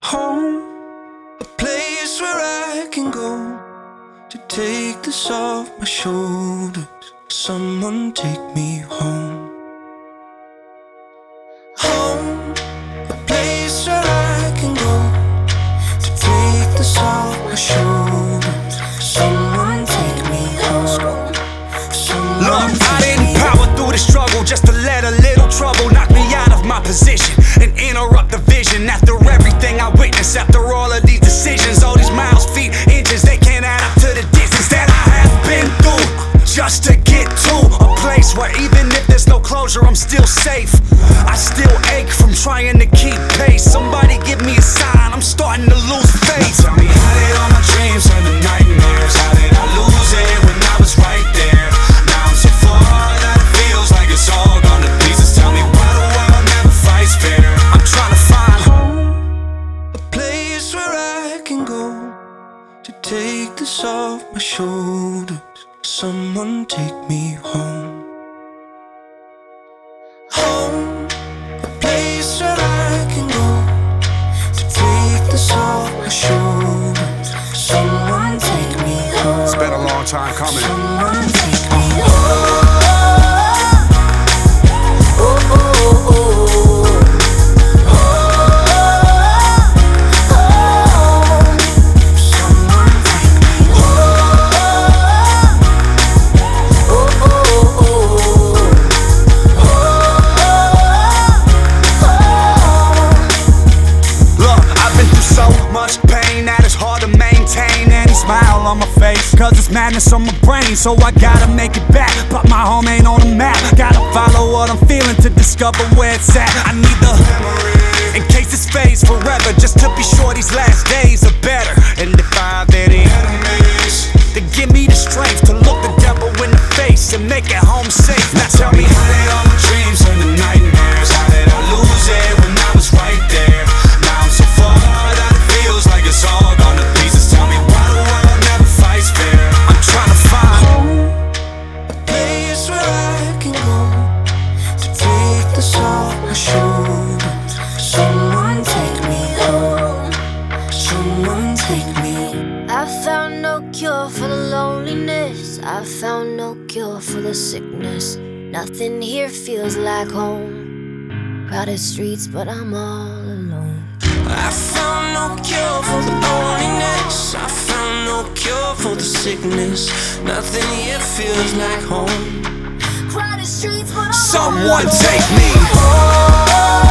Home, a place where I can go to take this off my shoulders. Someone take me home. Home, a place where I can go to take this off my shoulders. Someone take me home. Look, I didn't power through the struggle just to let a little trouble knock me out of my position and interrupt the vision. After everything I witnessed, after all of these decisions, all these miles, feet, inches, they can't add up to the distance that I have been through just to get to a place where even if there's no closure, I'm still safe. I still ache from trying to keep pace. Somebody give me a sign, I'm starting to lose faith. Tell me, how did all my dreams turn to nightmares? How did I lose it when I was right there? Now I'm so far that it feels like it's all gone to pieces. Tell me, why the world never fights fair? I'm trying to find Home, a place where I can go to take this off my shoulders. Someone take me home. Home, a place where I can go to take this off my shoulders. Someone take me home. It's been a long time coming. Someone take me home. Smile on my face, cause it's madness on my brain. So I gotta make it back, but my home ain't on the map. Gotta follow what I'm feeling to discover where it's at. I need the memory, in case this fades forever, just to be sure these last days are better. And if I have any enemies, then give me the strength to look the devil in the face and make it home safe. Now tell me, how did all my dreams turn to nightmares? How did I lose it when I was right there? Now I'm so far that it feels like it's all gone to pieces. Tell me, why the world never fights fair? I'm trying to find Home, a place where I can go to take this off my shoulders. Someone take me home. Someone take me. I found no cure for the loneliness. I found no cure for the sickness. Nothing here feels like home. Crowded streets, but I'm all alone. I found no cure for the loneliness. I found no cure for the sickness. Nothing here feels like home. Crowded streets, but I'm someone all take alone. me home.